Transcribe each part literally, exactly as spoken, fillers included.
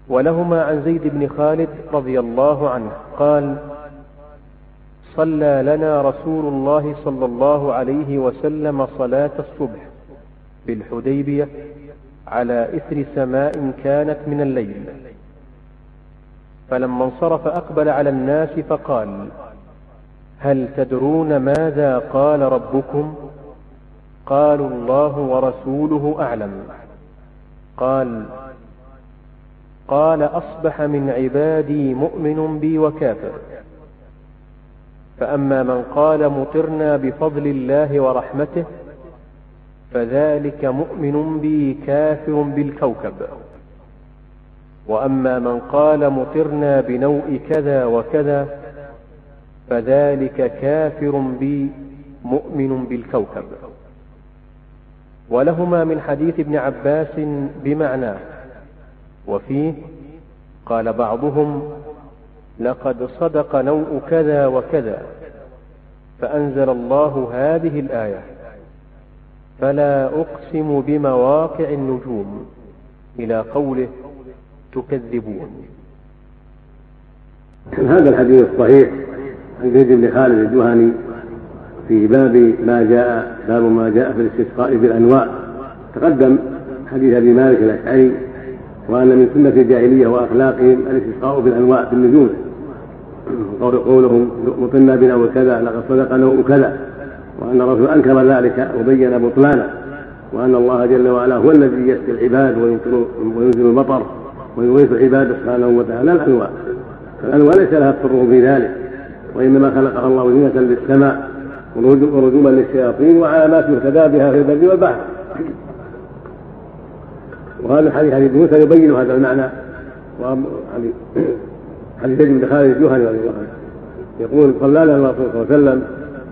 ولهما عن زيد بن خالد رضي الله عنه قال: صلى لنا رسول الله صلى الله عليه وسلم صلاة الصبح بالحديبية على إثر سماء كانت من الليل، فلما انصرف أقبل على الناس فقال: هل تدرون ماذا قال ربكم؟ قالوا: الله ورسوله أعلم. قال: قال: أصبح من عبادي مؤمن بي وكافر، فأما من قال مطرنا بفضل الله ورحمته فذلك مؤمن بي كافر بالكوكب، وأما من قال مطرنا بنوء كذا وكذا فذلك كافر بي مؤمن بالكوكب. ولهما من حديث ابن عباس بمعناه، وفيه قال بعضهم: لقد صدق نوء كذا وكذا، فأنزل الله هذه الآية: فلا أقسم بمواقع النجوم، إلى قوله: تكذبون. هذا الحديث الصحيح عن زيد بن خالد الجهني في باب ما جاء باب ما جاء في الاستسقاء بالأنواع. تقدم حديث أبي مالك الأشعري وأن من سنة الجاهلية وأخلاقهم الاستسقاء بالأنواع بالنجوم، قولهم مطرنا بنوء كذا، لقد صدق نوء كذا، وأن الرسول أنكر ذلك وبين بطلانه، وأن الله جل وعلا هو الذي يسقي العباد وينزل المطر ويغيث العباد سبحانه وتعالى. الأنواع الأنواع ليس لها تصرف في ذلك، وإنما خلقها الله زينة للسماء ورجوما للشياطين وعلامات يهتدى بها في البر والبحر. وهذا الحديث حديث موسى يبين هذا المعنى. حديث زيد بن خالد الجهني رضي الله عنه يقول: صلى لنا الرسول صلى الله عليه وسلم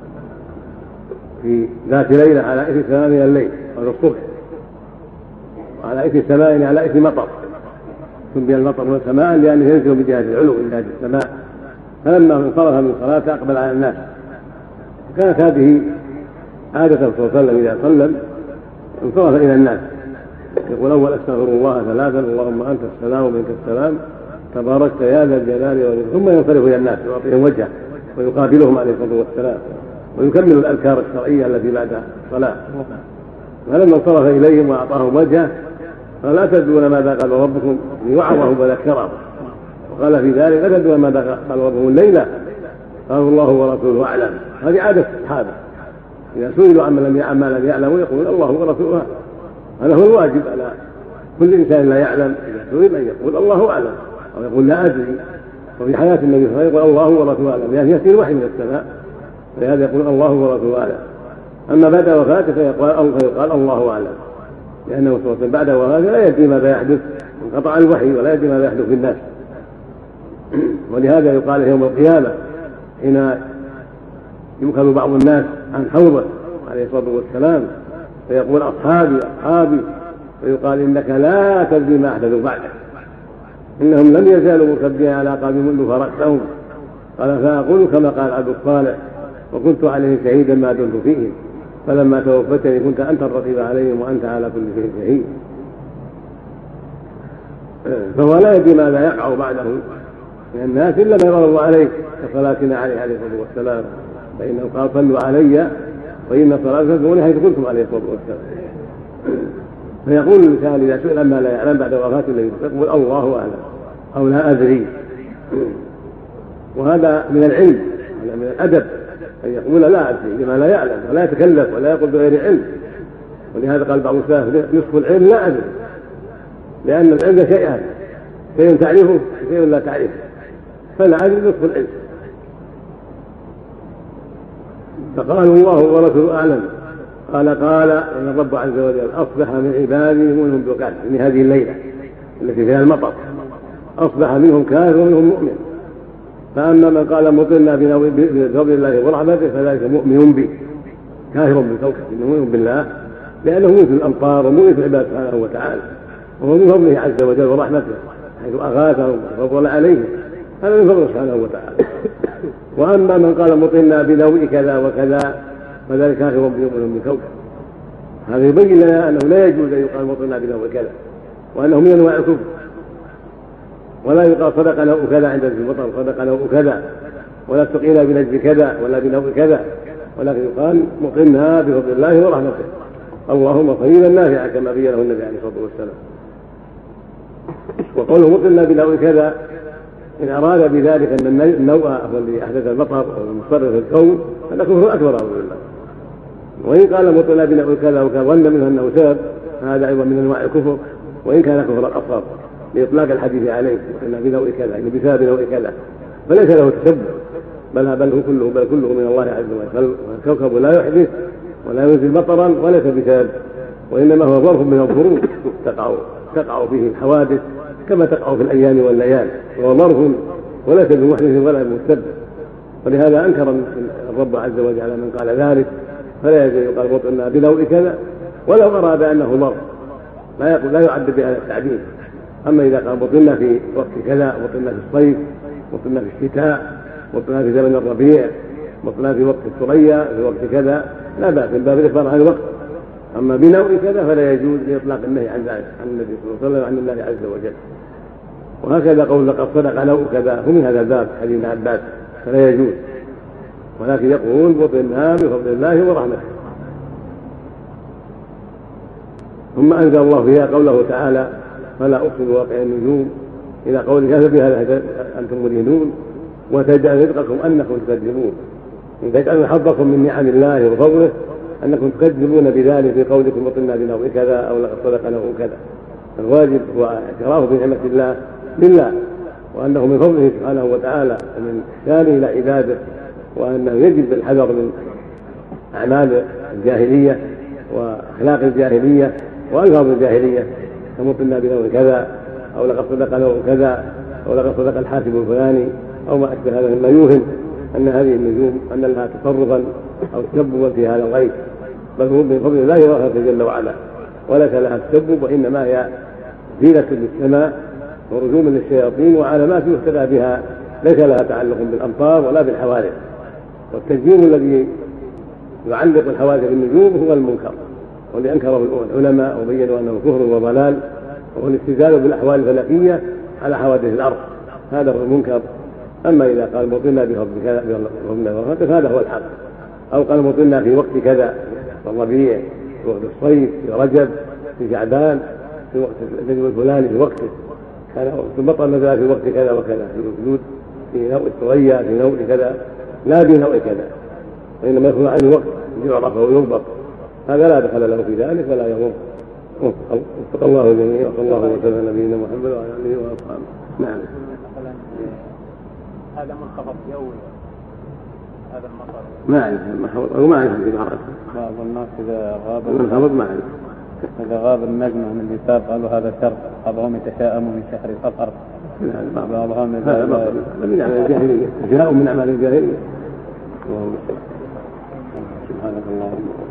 في ذات ليلة على إثر سماء من الليل أو الصبح، وعلى إثر سماء على إثر مطر، سمي المطر والسماء لأنه ينزل من جهة العلو إلى جهة السماء. فلما انصرف من الصلاة أقبل على الناس، كانت هذه عادة صلى الله عليه وسلم إذا صلى انصرف إلى الناس يقول: أول أستغفر الله ثلاثا، اللهم أنت السلام ومنك السلام تباركت يا ذا الجلال والإكرام، ثم ينصرف إلى الناس ويعطيهم وجهه ويقابلهم عليه الصلاة والسلام ويكمل الأذكار الشرعية التي بعد الصلاة. فلما انصرف إليهم وأعطاهم وجهه قال: لا تدرون ماذا قال ربكم، ليوعظهم وذكرهم. وقال في ذلك: لا تدرون ماذا قال ربكم الليلة، قالوا: الله ورسوله أعلم. هذه عادة الصحابة، إذا سئلوا عما لم يعلم ما لم يعلموا يقول: الله ورسوله أعلم. هذا هو الواجب على كل إنسان لا يعلم إذا سئل أن يقول: الله أعلم، أو يقول: لا أدري. وفي حياة النبي صلى الله عليه وسلم يقول: الله ورسوله أعلم، يعني يأتي الوحي من السماء، فلهذا يقول: الله ورسوله أعلم. أما بعد وفاته فيقال: الله أعلم، لأنه صلى الله عليه وسلم بعد وفاته لا يدري ماذا يحدث، انقطع الوحي ولا يدري ماذا يحدث في الناس. ولهذا يقال يوم القيامة حين يؤخذ بعض الناس عن حوضه عليه الصلاة والسلام فيقول: أصحابي أصحابي، ويقال: إنك لا تدري ما أحدثوا بعدك، إنهم لم يزالوا مرتدين على أعقابهم منذ فرقتهم. قال: فأقول كما قال عبد الصالح: وكنت عليهم شهيدا ما دمت فيهم، فلما توفتني كنت أنت الرقيب عليهم وأنت على كل شيء شهيد. فهو لا يدري ماذا يقع بعده من الناس إلا ما يرضى الله عليه، كصلاتنا عليه عليه الصلاة والسلام، فإنه قال: صلوا علي وإن صلاتكم تكون حيث كنتم عليه الصلاة والسلام. فيقول الإنسان إذا سئل ما لا يعلم بعد وفاة النبي يقول: الله أعلم، أو لا أدري. وهذا من العلم، هذا من الأدب، أن يقول: لا أدري لما لا يعلم، ولا يتكلف ولا يقول بغير علم. ولهذا قال بعض السلف: نصف العلم لا أدري، لأن العلم شيئان: شيء تعرفه وشيء لا تعرفه، فلا أدري نصف العلم. فقالوا: الله ورسوله أعلم. قال قال إن الرب عز وجل: أصبح من عبادي منهم بكافر، من هذه الليلة التي فيها المطر أصبح منهم كافر ومنهم مؤمن. فأما من قال مطرنا بفضل الله ورحمته فذلك مؤمن به كافر بالكوكب، إنه مؤمن بالله لأنه مثل الأمطار ومؤمن العباد سبحانه وتعالى، وهو من فضله عز وجل ورحمته حيث أغاثهم وفضل عليهم، هذا من فضله سبحانه وتعالى. وأما من قال مطرنا بنوء كذا وكذا فذلك كافر بمؤمن بالكوكب. هذا يبين لنا أنه لا يجوز أن يقال مطرنا بنوء كذا، وأنه من أنواع الكفر. ولا يقال صدق نوء كذا عند المطر، صدق نوء كذا، ولا سقينا بنجم كذا ولا بنوء كذا، ولكن يقال مطرنا بفضل الله ورحمته، اللهم صيبا نافعا كما بينه النبي عليه الصلاه والسلام. وقوله مطرنا بنوء كذا إن أراد بذلك أن النوء هو الذي أحدث المطر أو المصرف في الكون هذا كفر أكبر أعوذ بالله. وإن قال مطرنا بنوء كذا وكان ظن منه أنه سبب هذا أيضا من أنواع الكفر، وإن كان كفر الأصغر لإطلاق الحديث عليه مطرنا بنوء كذا يعني بسبب نوء كذا، فليس له تسبب، بل بل هو كله بل كله من الله عز وجل. الكوكب لا يحدث ولا ينزل مطرا وليس بسبب، وإنما هو ظرف من الظروف تقع تقع فيه الحوادث كما تقع في الأيام والليالي، وهو ظرف وليس بمحدث ولا بمسبب. ولهذا أنكر الرب عز وجل على من قال ذلك، فلا يجوز يقال مطرنا بنوء كذا ولو أراد أنه ظرف، لا يقول لا يعد بهذا التعبير. أما إذا قال مطرنا في وقت كذا، مطرنا في الصيف، مطرنا في الشتاء، مطرنا في زمن الربيع، مطرنا في وقت الثريا، في وقت كذا، لا بأس من باب الإخبار عن الوقت. أما بنوء كذا فلا يجوز لإطلاق النهي عن ذلك عن النبي صلى الله عليه وسلم عن الله عز وجل. وهكذا قول لقد صدق نوء كذا هو من هذا الباب حديث ابن عباس، فلا يجوز، ولكن يقول مطرنا بفضل الله ورحمته. ثم أنزل الله فيها قوله تعالى فلا أقسم بواقع النجوم إلى قوله فبهذا أنتم مدهنون وتجعل رزقكم أنكم تكذبون، إن تجعلوا حظكم من نعم الله وفضله أنكم تكذبون بذلك في قولكم مطرنا بنوء كذا أو لقد صدق نوء كذا. الواجب هو اعتراف بنعمة الله لله، وأنه من فضله سبحانه وتعالى ومن إحسانه إلى عباده، وأنه يجب الحذر من أعمال الجاهلية وأخلاق الجاهلية وألفاظ الجاهلية كمطرنا بنوء كذا أو لقد صدق نوء كذا أو لقد صدق الحاسب الفلاني أو ما أشبه هذا مما يوهم أن هذه النجوم أن لها تصرفا أو تسببا في هذا الغيب، بل هو من فضل الله ورحمته جل وعلا، وليس لها تسبب، وإنما هي زينة للسماء ورجوم للشياطين وعلامات يهتدى بها ليس لها تعلق بالأمطار ولا بالحوادث. والتجسيم الذي يعلق الحوادث بالنجوم هو المنكر، والذي أنكره العلماء وبينوا أنه كفر وضلال، وهو الاستدلال بالأحوال الفلكية على حوادث الأرض، هذا هو المنكر. أما إذا قال مطرنا بفضل كذا فهذا هو الحق، أو قال مطرنا في وقت كذا في الربيع، في وقت الصيف، في رجب، في شعبان، في وقت النجم الفلاني في وقته، كان وقت المطر نزل في وقت كذا وكذا، في الوجود في نوء الثريا في نوء كذا لا بنوء كذا، وإنما يكون عن الوقت يعرف ويضبط، هذا لا دخل له في ذلك ولا يضر. وفق الله الجميع، وصلى الله وسلم على نبينا محمد وعلى آله وأصحابه. نعم. هذا منخفض جوي، هذا المطر ما أعرف أو ما أعرف في بعض بعض الناس إذا غاب المنخفض ما أعرف إذا غاب النجم عن اليسار قالوا هذا شر، بعضهم يتشاءم من شهر صفر، بعضهم هذا من أعمال الجاهلية، تشاؤم من أعمال الجاهلية. سبحانك اللهم